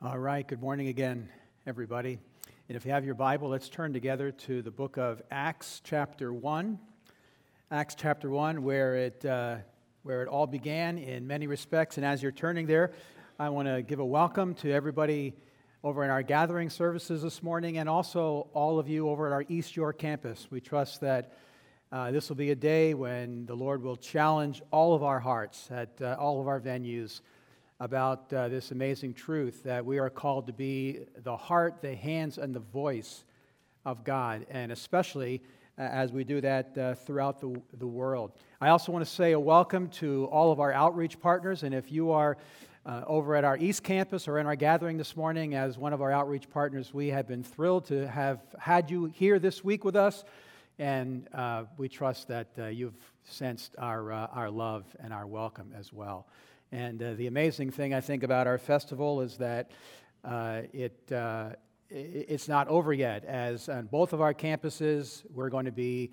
All right, good morning again, everybody. And if you have your Bible, let's turn together to the book of Acts chapter 1. Acts chapter 1, where it all began in many respects. And as you're turning there, I want to give a welcome to everybody over in our gathering services this morning, and also all of you over at our East York campus. We trust that this will be a day when the Lord will challenge all of our hearts at all of our venues about this amazing truth that we are called to be the heart, the hands, and the voice of God, and especially as we do that throughout the world. I also want to say a welcome to all of our outreach partners, and if you are over at our East Campus or in our gathering this morning as one of our outreach partners, we have been thrilled to have had you here this week with us, and we trust that you've sensed our love and our welcome as well. And the amazing thing, I think, about our festival is that it's not over yet. As on both of our campuses, we're going to be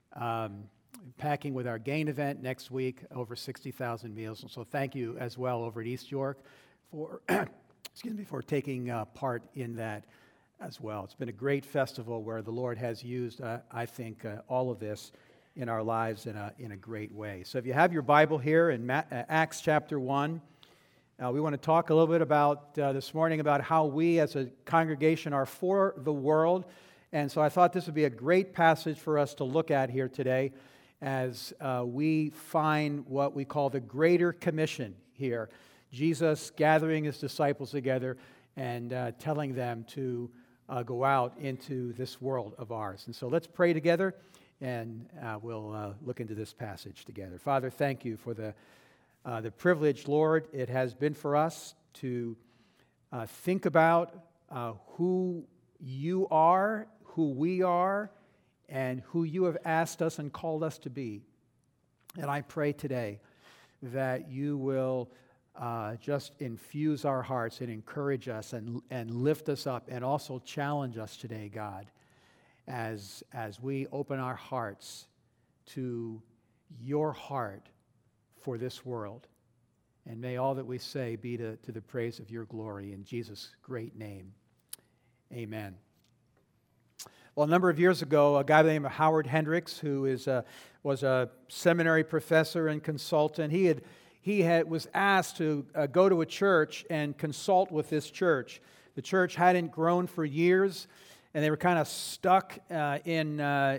packing with our Gain event next week, over 60,000 meals. And so thank you as well over at East York for, for taking part in that as well. It's been a great festival where the Lord has used, I think, all of this in our lives in a great way. So if you have your Bible here in Acts chapter 1, we want to talk a little bit about this morning about how we as a congregation are for the world. And so I thought this would be a great passage for us to look at here today as we find what we call the Greater Commission here. Jesus gathering his disciples together and telling them to go out into this world of ours. And so let's pray together. And we'll look into this passage together. Father, thank you for the privilege, Lord, it has been for us to think about who you are, who we are, and who you have asked us and called us to be. And I pray today that you will just infuse our hearts and encourage us and lift us up and also challenge us today, God, as we open our hearts to your heart for this world. And may all that we say be to the praise of your glory. In Jesus' great name, amen. Well, a number of years ago, a guy by the name of Howard Hendricks, who was a seminary professor and consultant, he was asked to go to a church and consult with this church. The church hadn't grown for years, and they were kind of stuck in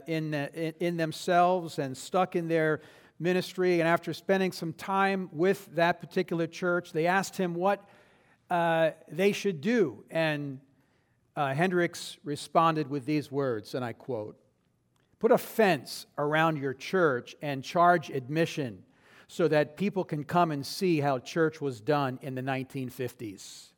themselves and stuck in their ministry. And after spending some time with that particular church, they asked him what they should do. And Hendricks responded with these words, and I quote, "Put a fence around your church and charge admission so that people can come and see how church was done in the 1950s.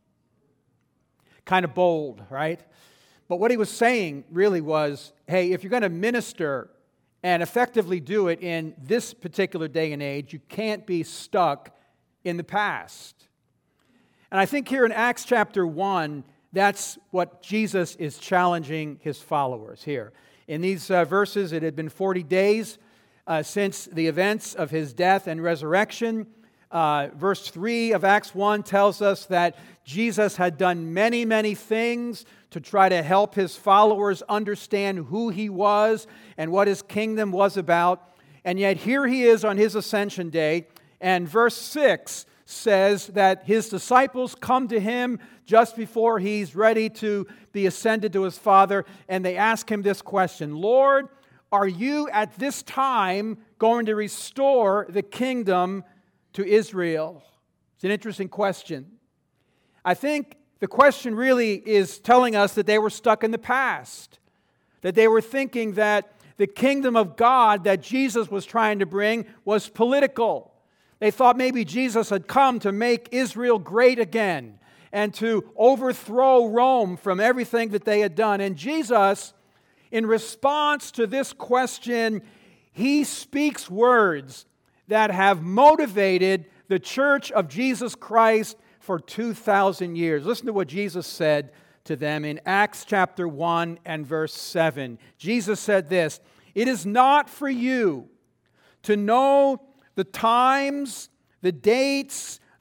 Kind of bold, right? But what he was saying really was, hey, if you're going to minister and effectively do it in this particular day and age, you can't be stuck in the past. And I think here in Acts chapter 1, that's what Jesus is challenging his followers here. In these verses, it had been 40 days since the events of his death and resurrection. Verse 3 of Acts 1 tells us that Jesus had done many, many things to try to help his followers understand who he was and what his kingdom was about. And yet here he is on his ascension day, and verse 6 says that his disciples come to him just before he's ready to be ascended to his Father, and they ask him this question, "Lord, are you at this time going to restore the kingdom to Israel?" It's an interesting question. I think the question really is telling us that they were stuck in the past, that they were thinking that the kingdom of God that Jesus was trying to bring was political. They thought maybe Jesus had come to make Israel great again and to overthrow Rome from everything that they had done. And Jesus, in response to this question, he speaks words that have motivated the church of Jesus Christ for 2,000 years. Listen to what Jesus said to them in Acts chapter 1 and verse 7. Jesus said this, "It is not for you to know the times, the dates,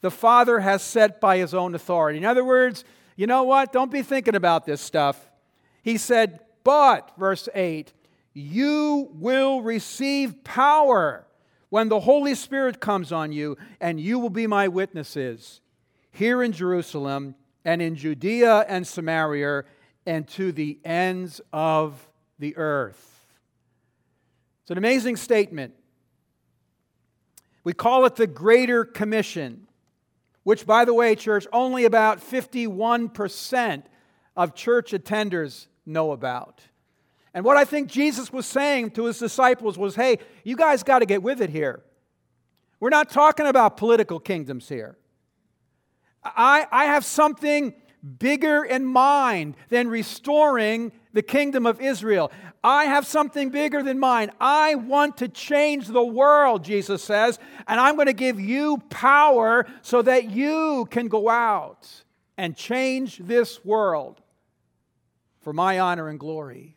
the Father has set by His own authority. In other words, you know what? Don't be thinking about this stuff. He said, but, verse 8, you will receive power when the Holy Spirit comes on you, and you will be my witnesses here in Jerusalem and in Judea and Samaria and to the ends of the earth. It's an amazing statement. We call it the Greater Commission, which, by the way, church, only about 51% of church attenders know about. And what I think Jesus was saying to His disciples was, hey, you guys got to get with it here. We're not talking about political kingdoms here. I have something bigger in mind than restoring the kingdom of Israel. I have something bigger than mine. I want to change the world, Jesus says, and I'm going to give you power so that you can go out and change this world for my honor and glory.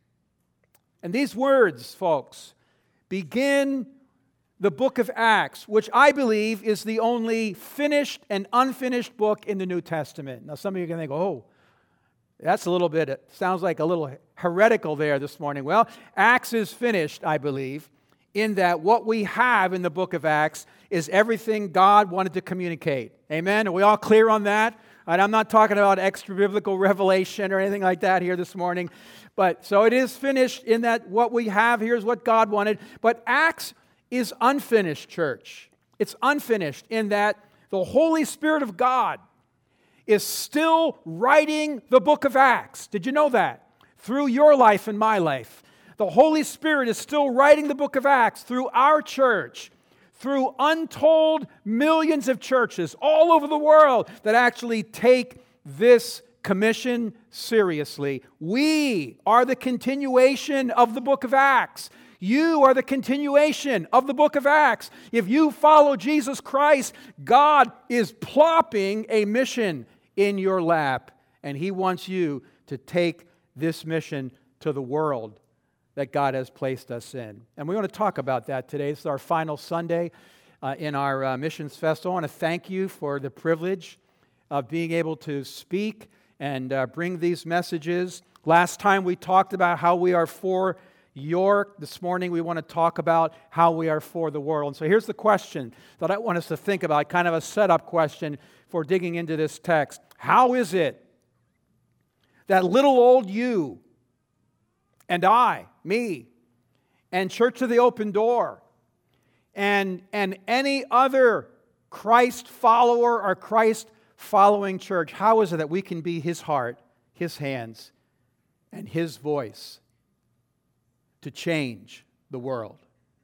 And these words, folks, begin the book of Acts, which I believe is the only finished and unfinished book in the New Testament. Now, some of you are going to think, oh, that's a little bit, it sounds like a little heretical there this morning. Well, Acts is finished, I believe, in that what we have in the book of Acts is everything God wanted to communicate. Amen? Are we all clear on that? And I'm not talking about extra biblical revelation or anything like that here this morning. But so it is finished in that what we have here is what God wanted. But Acts is unfinished, church. It's unfinished in that the Holy Spirit of God is still writing the book of Acts. Did you know that? Through your life and my life. The Holy Spirit is still writing the book of Acts through our church, through untold millions of churches all over the world that actually take this commission seriously. We are the continuation of the book of Acts. You are the continuation of the book of Acts. If you follow Jesus Christ, God is plopping a mission in your lap, and He wants you to take this mission to the world that God has placed us in. And we want to talk about that today. This is our final Sunday in our Missions Festival. I want to thank you for the privilege of being able to speak and bring these messages. Last time we talked about how we are for York. This morning we want to talk about how we are for the world. And so here's the question that I want us to think about, kind of a setup question for digging into this text. How is it that little old you and I, me, and Church of the Open Door, and any other Christ follower or Christ following church, how is it that we can be His heart, His hands, and His voice to change the world?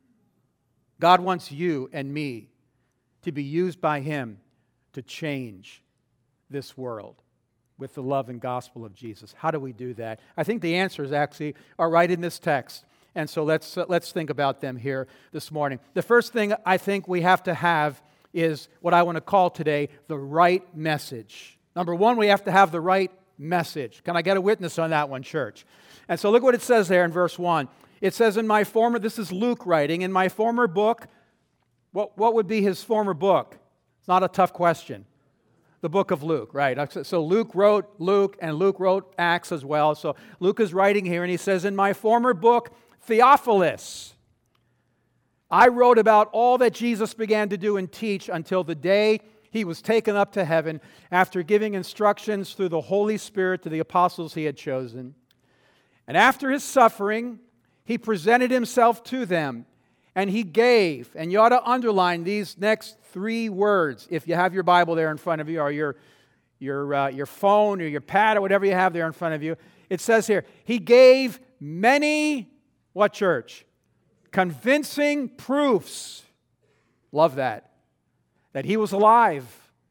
God wants you and me to be used by Him to change this world with the love and gospel of Jesus. How do we do that? I think the answers actually are right in this text. And so let's think about them here this morning. The first thing I think we have to have is what I want to call today the right message. Number one, we have to have the right message. Can I get a witness on that one, church? And so look what it says there in verse 1. It says, this is Luke writing, in my former book, what would be his former book? It's not a tough question. The book of Luke, right? So Luke wrote Luke, and Luke wrote Acts as well. So Luke is writing here, and he says, in my former book, Theophilus, I wrote about all that Jesus began to do and teach until the day He was taken up to heaven after giving instructions through the Holy Spirit to the apostles He had chosen. And after His suffering, He presented Himself to them, and He gave, and you ought to underline these next three words if you have your Bible there in front of you, or your phone or your pad or whatever you have there in front of you. It says here, He gave many, what church? Convincing proofs. Love that. That He was alive.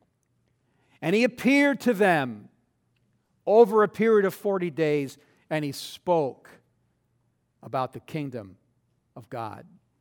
And He appeared to them over a period of 40 days, and He spoke about the kingdom of God.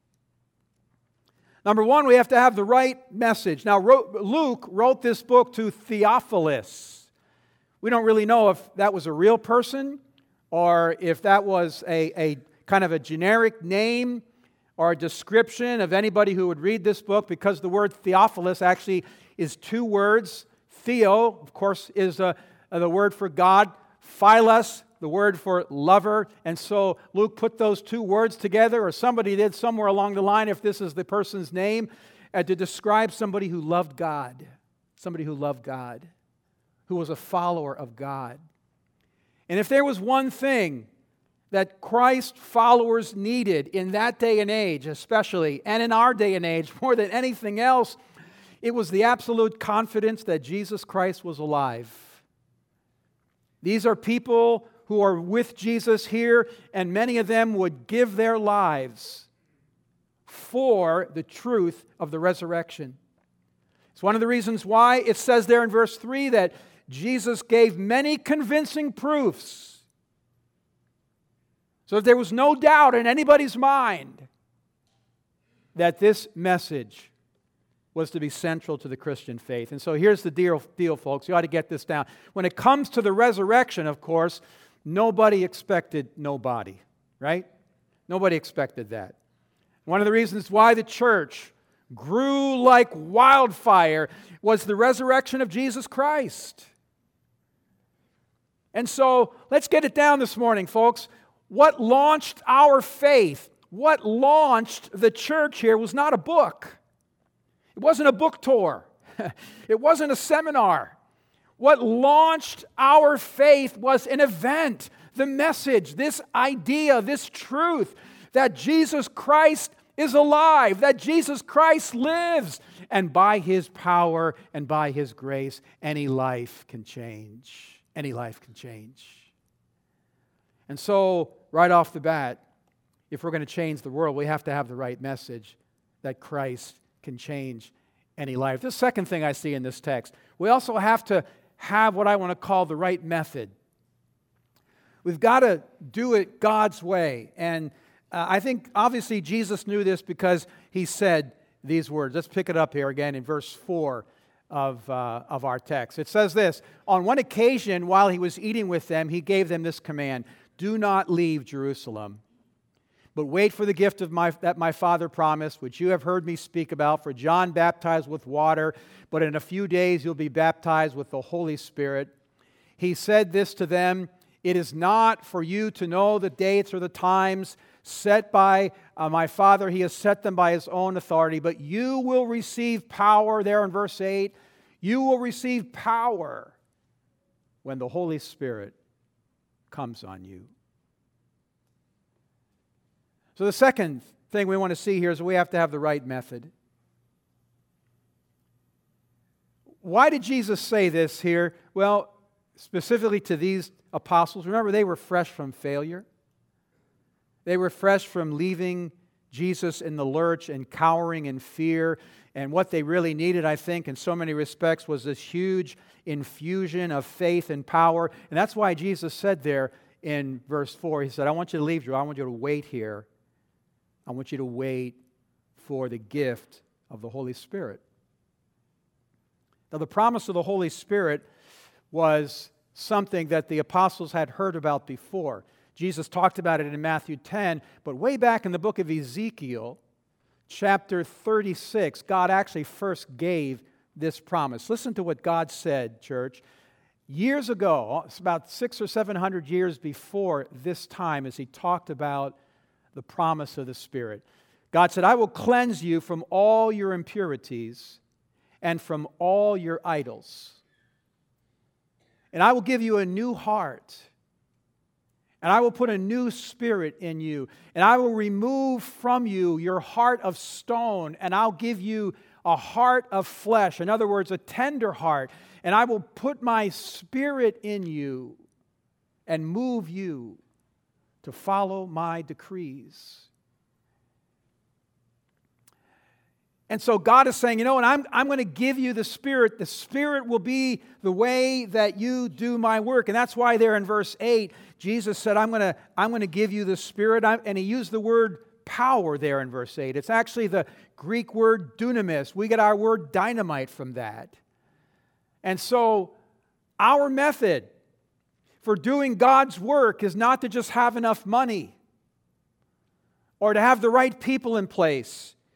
Number one, we have to have the right message. Now, Luke wrote this book to Theophilus. We don't really know if that was a real person or if that was a kind of a generic name or a description of anybody who would read this book, because the word Theophilus actually is two words. Theo, of course, is the word for God. Philos, the word for lover. And so Luke put those two words together, or somebody did somewhere along the line, if this is the person's name, to describe somebody who loved God. Somebody who loved God, who was a follower of God. And if there was one thing that Christ followers needed in that day and age especially, and in our day and age more than anything else, it was the absolute confidence that Jesus Christ was alive. These are people who are with Jesus here, and many of them would give their lives for the truth of the resurrection. It's one of the reasons why it says there in verse 3 that Jesus gave many convincing proofs, so that there was no doubt in anybody's mind that this message was to be central to the Christian faith. And so here's the deal, folks. You ought to get this down. When it comes to the resurrection, of course, nobody expected nobody, right? Nobody expected that. One of the reasons why the church grew like wildfire was the resurrection of Jesus Christ. And so let's get it down this morning, folks. What launched our faith, what launched the church here was not a book. It wasn't a book tour. It wasn't a seminar. What launched our faith was an event, the message, this idea, this truth that Jesus Christ is alive, that Jesus Christ lives, and by His power and by His grace, any life can change. Any life can change. And so, right off the bat, if we're going to change the world, we have to have the right message that Christ can change any life. The second thing I see in this text, we also have to have what I want to call the right method. We've got to do it God's way. And I think obviously Jesus knew this because He said these words. Let's pick it up here again in verse 4 of our text. It says this: on one occasion while He was eating with them, He gave them this command: do not leave Jerusalem, but wait for the gift that my Father promised, which you have heard me speak about. For John baptized with water, but in a few days you'll be baptized with the Holy Spirit. He said this to them: it is not for you to know the dates or the times set by my Father. He has set them by His own authority. But you will receive power, there in verse 8, you will receive power when the Holy Spirit comes on you. So the second thing we want to see here is we have to have the right method. Why did Jesus say this here? Well, specifically to these apostles. Remember, they were fresh from failure. They were fresh from leaving Jesus in the lurch and cowering in fear. And what they really needed, I think, in so many respects, was this huge infusion of faith and power. And that's why Jesus said there in verse 4, He said, I want you to leave Jerusalem. I want you to wait here. I want you to wait for the gift of the Holy Spirit. Now, the promise of the Holy Spirit was something that the apostles had heard about before. Jesus talked about it in Matthew 10, but way back in the book of Ezekiel, chapter 36, God actually first gave this promise. Listen to what God said, church. Years ago, it's about 600 or 700 years before this time, as He talked about the promise of the Spirit. God said, I will cleanse you from all your impurities and from all your idols. And I will give you a new heart. And I will put a new spirit in you. And I will remove from you your heart of stone. And I'll give you a heart of flesh. In other words, a tender heart. And I will put my spirit in you and move you to follow my decrees. And so God is saying, you know, and I'm going to give you the Spirit. The Spirit will be the way that you do my work. And that's why there in verse 8, Jesus said, I'm going to give you the Spirit. And He used the word power there in verse 8. It's actually the Greek word dunamis. We get our word dynamite from that. And so our method for doing God's work is not to just have enough money or to have the right people in place,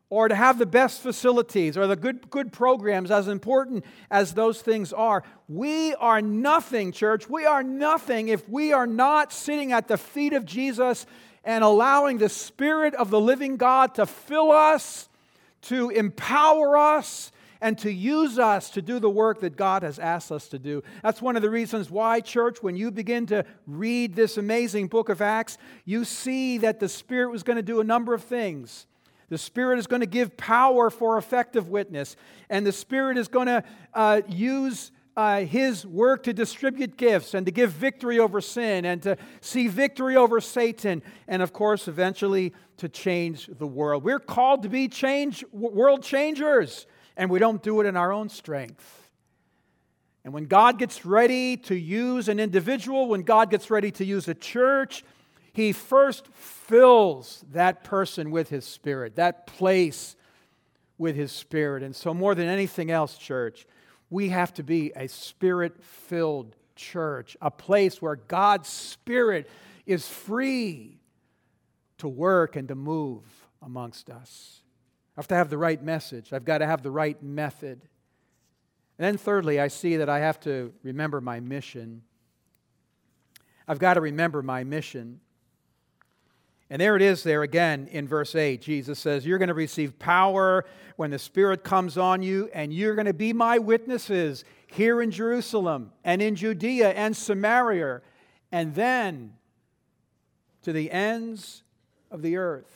or to have the best facilities or the good programs, as important as those things are. We are nothing, church. We are nothing if we are not sitting at the feet of Jesus and allowing the Spirit of the living God to fill us, to empower us, and to use us to do the work that God has asked us to do. That's one of the reasons why, church, when you begin to read this amazing book of Acts, you see that the Spirit was going to do a number of things. The Spirit is going to give power for effective witness, and the Spirit is going to use His work to distribute gifts and to give victory over sin and to see victory over Satan, and of course, eventually to change the world. We're called to be world changers, and we don't do it in our own strength. And when God gets ready to use an individual, when God gets ready to use a church, He first fills that person with His Spirit, that place with His Spirit. And so more than anything else, church, we have to be a Spirit-filled church, a place where God's Spirit is free to work and to move amongst us. I have to have the right message. I've got to have the right method. And then thirdly, I see that I have to remember my mission. I've got to remember my mission. And there it is there again in verse 8. Jesus says, you're going to receive power when the Spirit comes on you, and you're going to be my witnesses here in Jerusalem and in Judea and Samaria, and then to the ends of the earth.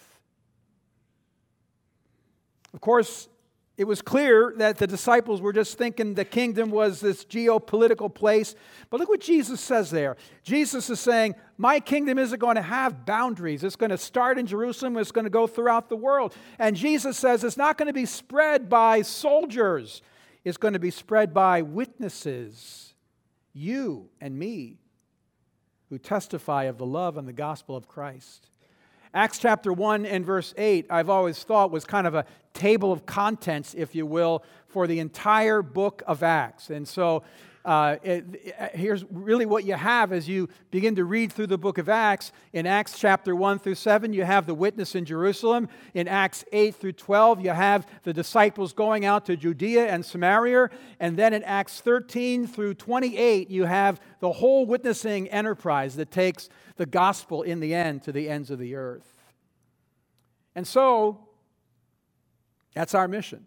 Of course, it was clear that the disciples were just thinking the kingdom was this geopolitical place. But look what Jesus says there. Jesus is saying, my kingdom isn't going to have boundaries. It's going to start in Jerusalem. It's going to go throughout the world. And Jesus says it's not going to be spread by soldiers. It's going to be spread by witnesses, you and me, who testify of the love and the gospel of Christ. Acts chapter 1 and verse 8, I've always thought was kind of a table of contents, if you will, for the entire book of Acts. And so here's really what you have as you begin to read through the book of Acts. In Acts chapter 1 through 7, you have the witness in Jerusalem. In Acts 8 through 12, you have the disciples going out to Judea and Samaria. And then in Acts 13 through 28, you have the whole witnessing enterprise that takes the gospel in the end to the ends of the earth. And so, that's our mission.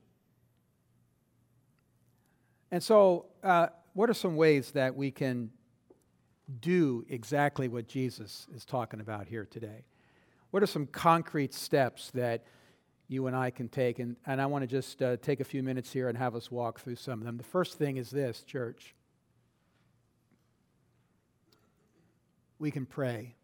And so, what are some ways that we can do exactly what Jesus is talking about here today? What are some concrete steps that you and I can take? And I want to just take a few minutes here and have us walk through some of them. The first thing is this, church. We can pray.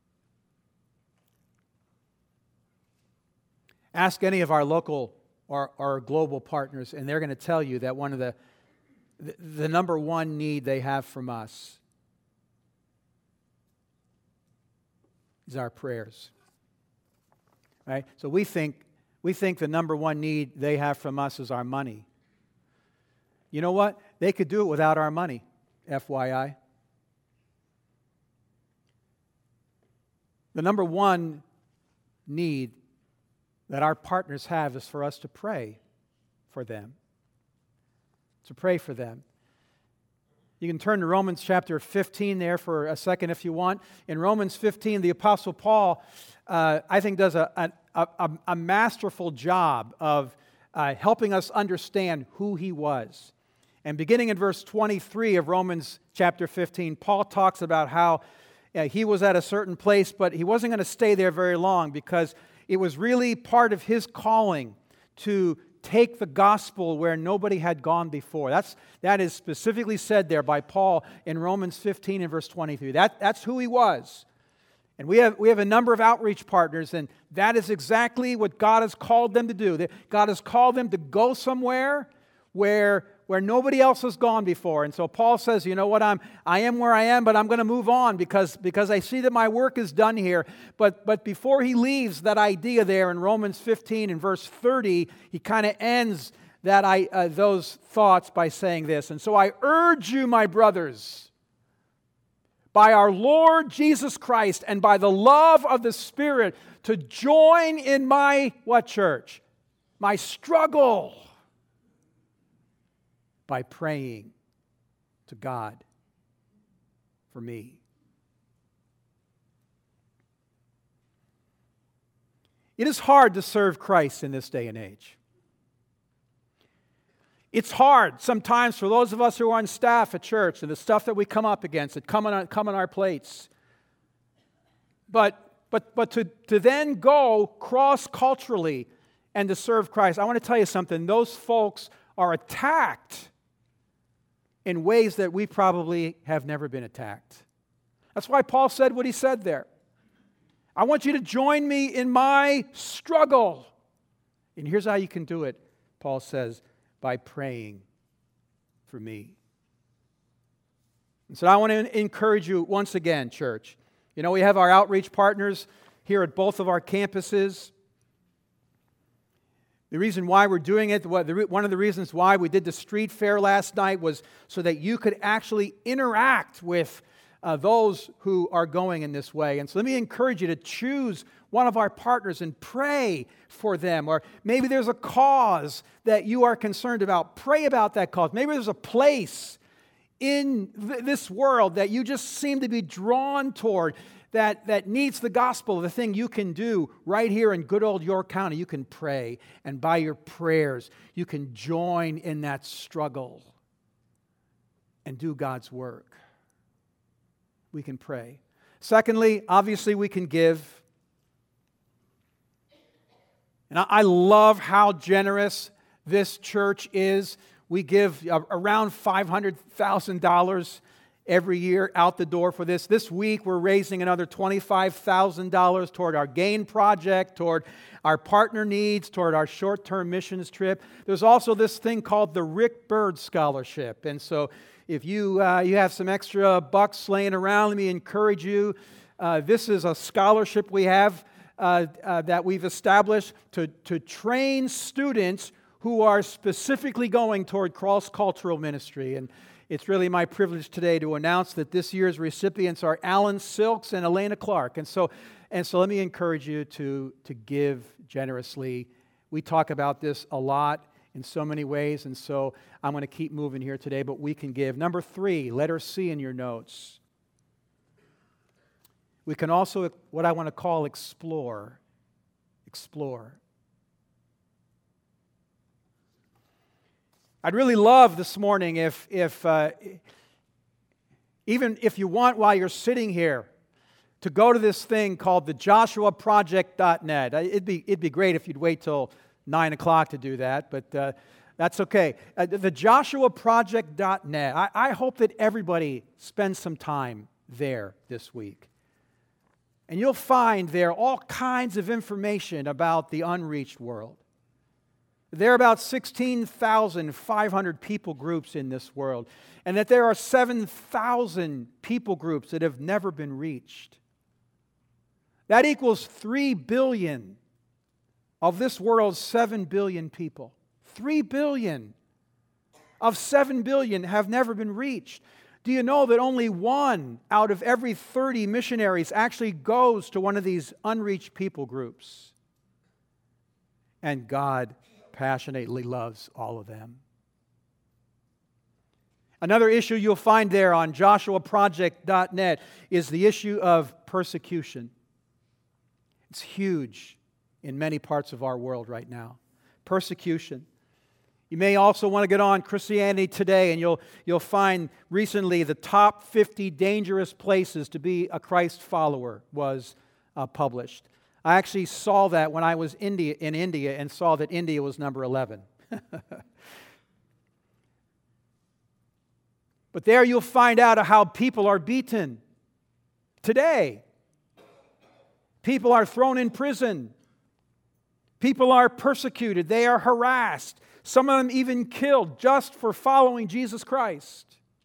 Ask any of our local or our global partners, and they're going to tell you that one of the number one need they have from us is our prayers. Right? So we think the number one need they have from us is our money. You know what? They could do it without our money, FYI. The number one need that our partners have is for us to pray for them. To pray for them. You can turn to Romans chapter 15 there for a second if you want. In Romans 15, the Apostle Paul, I think, does a masterful job of helping us understand who he was. And beginning in verse 23 of Romans chapter 15, Paul talks about how he was at a certain place, but he wasn't going to stay there very long because it was really part of his calling to take the gospel where nobody had gone before. That is specifically said there by Paul in Romans 15 and verse 23. That's who he was. And we have a number of outreach partners, and that is exactly what God has called them to do. God has called them to go somewhere where nobody else has gone before. And so Paul says, you know what, I am where I am, but I'm going to move on because I see that my work is done here. But before he leaves that idea there in Romans 15 and verse 30, he kind of ends those thoughts by saying this. And so I urge you, my brothers, by our Lord Jesus Christ and by the love of the Spirit, to join in my, what church? my struggle by praying to God for me. It is hard to serve Christ in this day and age. It's hard sometimes for those of us who are on staff at church and the stuff that we come up against that come on our plates. But to then go cross-culturally and to serve Christ, I want to tell you something. Those folks are attacked in ways that we probably have never been attacked. That's why Paul said what he said there. I want you to join me in my struggle. And here's how you can do it, Paul says, by praying for me. And so I want to encourage you once again, church. You know, we have our outreach partners here at both of our campuses. The reason why we're doing it, one of the reasons why we did the street fair last night was so that you could actually interact with those who are going in this way. And so let me encourage you to choose one of our partners and pray for them. Or maybe there's a cause that you are concerned about. Pray about that cause. Maybe there's a place in this world that you just seem to be drawn toward that needs the gospel, the thing you can do right here in good old York County. You can pray, and by your prayers, you can join in that struggle and do God's work. We can pray. Secondly, obviously, we can give. And I love how generous this church is. We give around $500,000 every year out the door for this. This week, we're raising another $25,000 toward our GAIN project, toward our partner needs, toward our short-term missions trip. There's also this thing called the Rick Byrd Scholarship. And so if you have some extra bucks laying around, let me encourage you. This is a scholarship we have that we've established to train students who are specifically going toward cross-cultural ministry. And it's really my privilege today to announce that this year's recipients are Alan Silks and Elena Clark. And so let me encourage you to give generously. We talk about this a lot in so many ways, and so I'm going to keep moving here today, but we can give. Number 3, letter C in your notes. We can also, what I want to call, explore. Explore. I'd really love this morning if even if you want, while you're sitting here, to go to this thing called the JoshuaProject.net. It'd be great if you'd wait till 9 o'clock to do that, but that's okay. The JoshuaProject.net. I hope that everybody spends some time there this week. And you'll find there all kinds of information about the unreached world. There are about 16,500 people groups in this world, and that there are 7,000 people groups that have never been reached. That equals 3 billion of this world's 7 billion people. 3 billion of 7 billion have never been reached. Do you know that only 1 out of every 30 missionaries actually goes to one of these unreached people groups? And God passionately loves all of them. Another issue you'll find there on JoshuaProject.net is the issue of persecution. It's huge in many parts of our world right now. Persecution. You may also want to get on Christianity Today, and you'll find recently the top 50 dangerous places to be a Christ follower was published. I actually saw that when I was in India and saw that India was number 11. But there you'll find out how people are beaten today. People are thrown in prison. People are persecuted. They are harassed. Some of them even killed just for following Jesus Christ.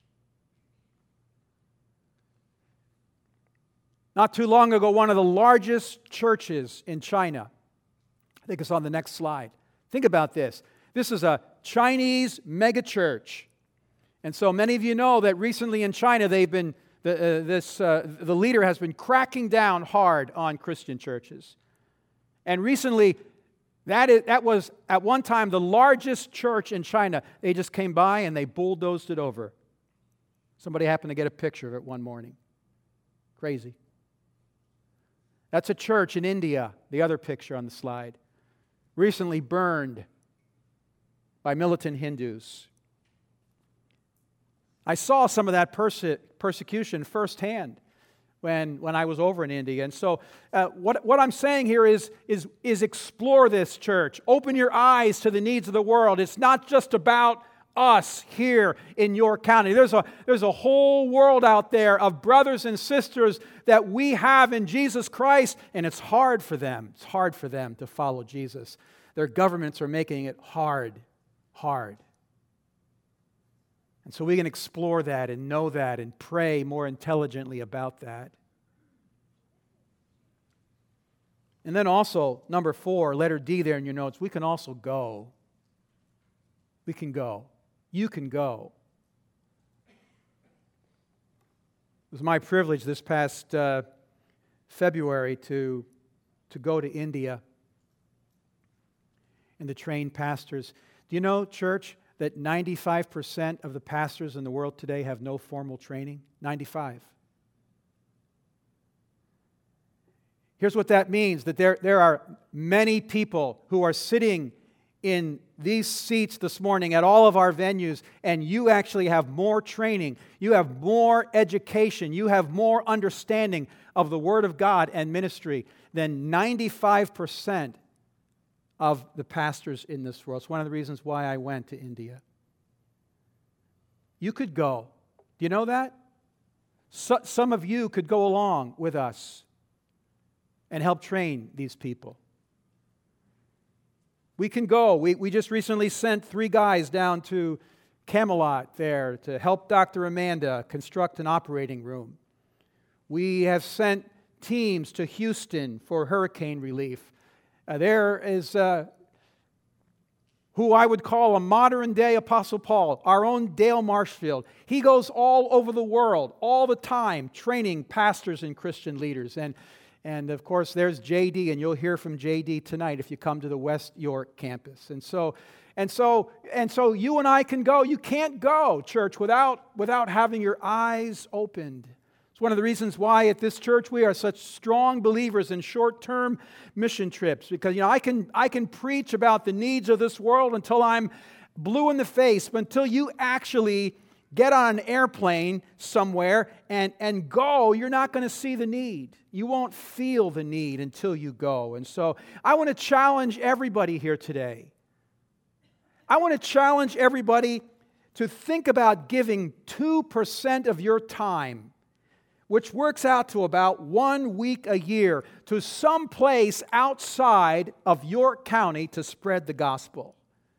Not too long ago, one of the largest churches in China, I think it's on the next slide. Think about this. This is a Chinese megachurch. And so many of you know that recently in China, the leader has been cracking down hard on Christian churches. And recently, That was at one time the largest church in China. They just came by and they bulldozed it over. Somebody happened to get a picture of it one morning. Crazy. That's a church in India, the other picture on the slide, recently burned by militant Hindus. I saw some of that persecution firsthand when I was over in India. And so what I'm saying here is explore this, church. Open your eyes to the needs of the world. It's not just about us here in York County. There's a whole world out there of brothers and sisters that we have in Jesus Christ, and it's hard for them. It's hard for them to follow Jesus. Their governments are making it hard. And so we can explore that and know that and pray more intelligently about that. And then also, number 4, letter D there in your notes, we can also go. We can go. You can go. It was my privilege this past February to go to India and to train pastors. Do you know, church, that 95% of the pastors in the world today have no formal training? 95. Here's what that means, that there are many people who are sitting in these seats this morning at all of our venues, and you actually have more training, you have more education, you have more understanding of the Word of God and ministry than 95% of the pastors in this world. It's one of the reasons why I went to India. You could go. Do you know that? Some of you could go along with us and help train these people. We can go. We just recently sent 3 guys down to Camelot there to help Dr. Amanda construct an operating room. We have sent teams to Houston for hurricane relief. There is who I would call a modern-day Apostle Paul, our own Dale Marshfield. He goes all over the world, all the time, training pastors and Christian leaders. And of course, there's JD, and you'll hear from JD tonight if you come to the West York campus. And so you and I can go. You can't go, church, without having your eyes opened. It's one of the reasons why at this church we are such strong believers in short-term mission trips, because I can preach about the needs of this world until I'm blue in the face, but until you actually get on an airplane somewhere and go, you're not going to see the need. You won't feel the need until you go. And so I want to challenge everybody here today. I want to challenge everybody to think about giving 2% of your time, which works out to about 1 week a year, to some place outside of York County to spread the gospel.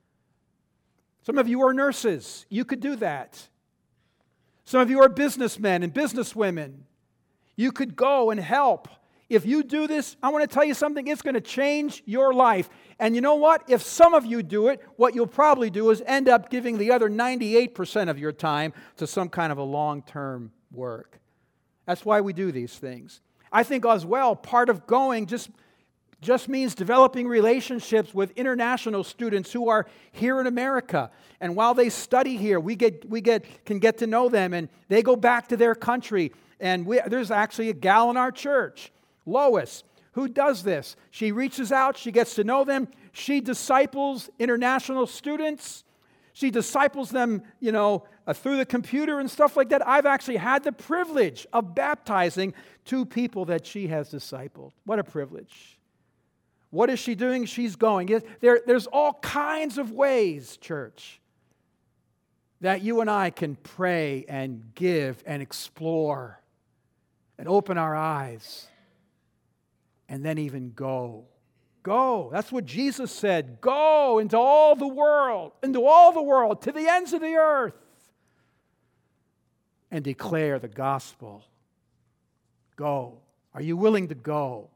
Some of you are nurses. You could do that. Some of you are businessmen and businesswomen. You could go and help. If you do this, I want to tell you something, it's going to change your life. And you know what? If some of you do it, what you'll probably do is end up giving the other 98% of your time to some kind of a long-term work. That's why we do these things. I think as well, part of going just means developing relationships with international students who are here in America. And while they study here, we can get to know them, and they go back to their country. And there's actually a gal in our church, Lois, who does this. She reaches out, she gets to know them, she disciples international students. She disciples them, through the computer and stuff like that. I've actually had the privilege of baptizing 2 people that she has discipled. What a privilege. What is she doing? She's going. There's all kinds of ways, church, that you and I can pray and give and explore and open our eyes and then even go. Go. That's what Jesus said. Go into all the world, to the ends of the earth, and declare the gospel. Go. Are you willing to go?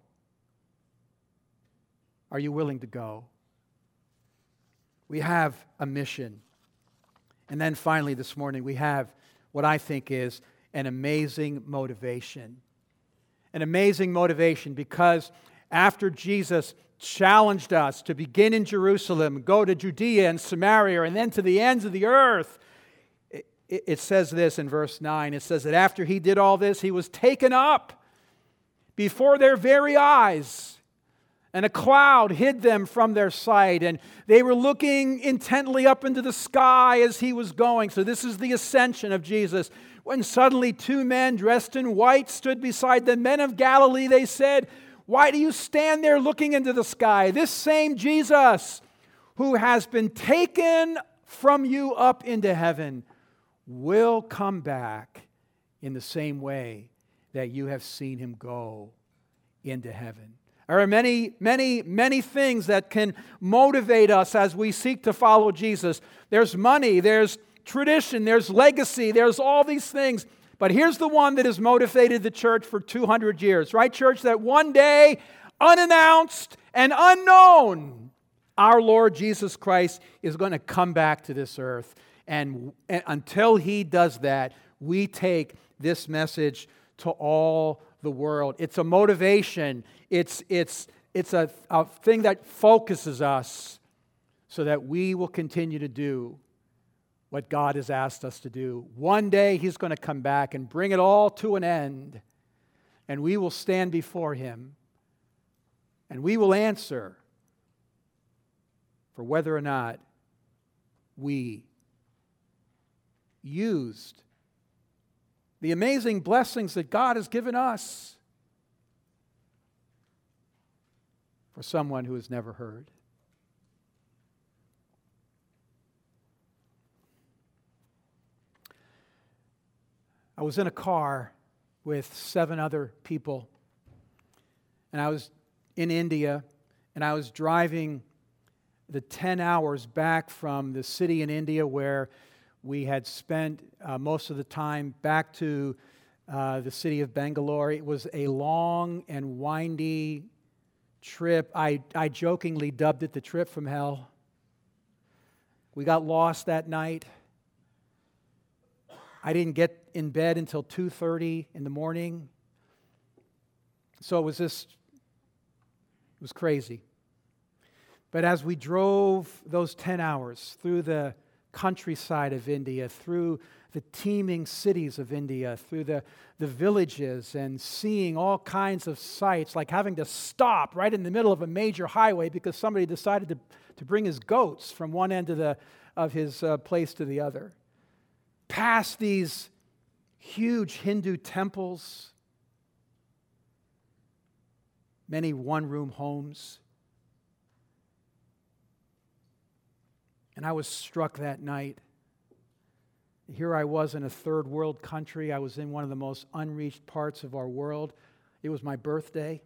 Are you willing to go? We have a mission. And then finally this morning, we have what I think is an amazing motivation. An amazing motivation because after Jesus challenged us to begin in Jerusalem, go to Judea and Samaria, and then to the ends of the earth. It says this in verse 9. It says that after He did all this, He was taken up before their very eyes, and a cloud hid them from their sight, and they were looking intently up into the sky as He was going. So this is the ascension of Jesus. When suddenly 2 men dressed in white stood beside the men of Galilee, they said, "Why do you stand there looking into the sky? This same Jesus who has been taken from you up into heaven will come back in the same way that you have seen Him go into heaven." There are many, many, many things that can motivate us as we seek to follow Jesus. There's money, there's tradition, there's legacy, there's all these things. But here's the one that has motivated the church for 200 years, right, church? That one day, unannounced and unknown, our Lord Jesus Christ is going to come back to this earth. And until He does that, we take this message to all the world. It's a motivation. It's a thing that focuses us so that we will continue to do what God has asked us to do. One day He's going to come back and bring it all to an end, and we will stand before Him, and we will answer for whether or not we used the amazing blessings that God has given us for someone who has never heard. I was in a car with 7 other people, and I was in India, and I was driving the 10 hours back from the city in India where we had spent most of the time, back to the city of Bangalore. It was a long and windy trip. I jokingly dubbed it the trip from hell. We got lost that night. I didn't get in bed until 2:30 in the morning. So it was crazy. But as we drove those 10 hours through the countryside of India, through the teeming cities of India, through the villages, and seeing all kinds of sights, like having to stop right in the middle of a major highway because somebody decided to bring his goats from one end of his place to the other. Past these huge Hindu temples, many one-room homes. And I was struck that night. Here I was in a third world country. I was in one of the most unreached parts of our world. It was my birthday.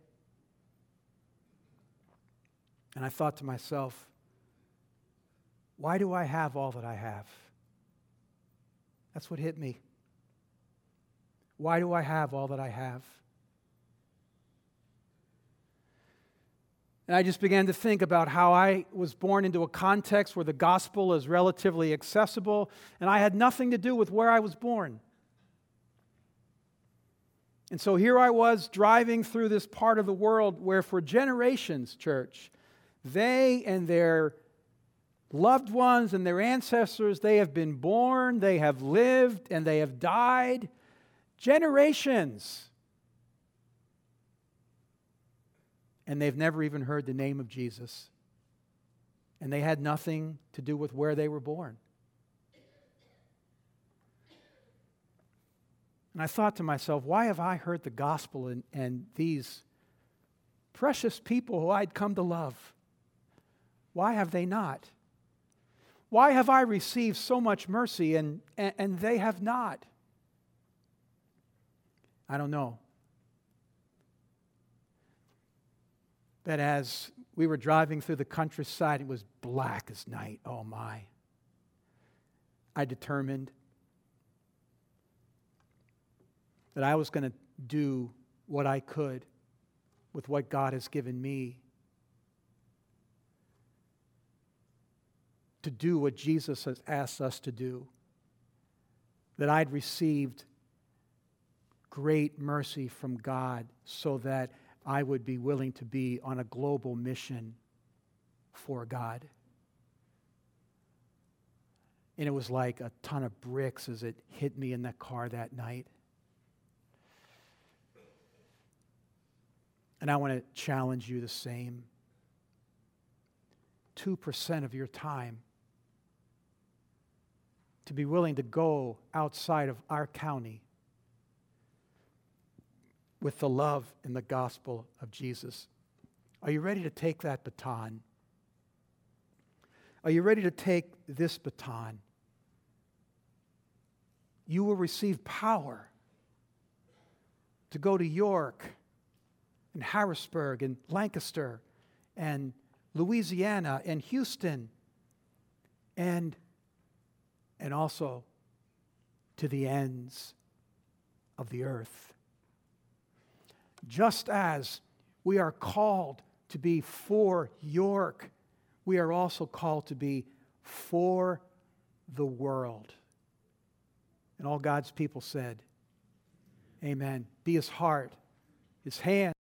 And I thought to myself, why do I have all that I have? That's what hit me. Why do I have all that I have? And I just began to think about how I was born into a context where the gospel is relatively accessible, and I had nothing to do with where I was born. And so here I was driving through this part of the world where for generations, church, they and their loved ones and their ancestors, they have been born, they have lived, and they have died. Generations. And they've never even heard the name of Jesus. And they had nothing to do with where they were born. And I thought to myself, why have I heard the gospel and these precious people who I'd come to love? Why have they not? Why have I received so much mercy and they have not? I don't know. That as we were driving through the countryside, it was black as night. Oh my. I determined that I was going to do what I could with what God has given me to do what Jesus has asked us to do. That I'd received great mercy from God so that I would be willing to be on a global mission for God. And it was like a ton of bricks as it hit me in that car that night. And I want to challenge you the same. 2% of your time to be willing to go outside of our county with the love and the gospel of Jesus. Are you ready to take that baton? Are you ready to take this baton? You will receive power to go to York and Harrisburg and Lancaster and Louisiana and Houston and also to the ends of the earth. Just as we are called to be for York, we are also called to be for the world. And all God's people said, amen. Be his heart, his hand.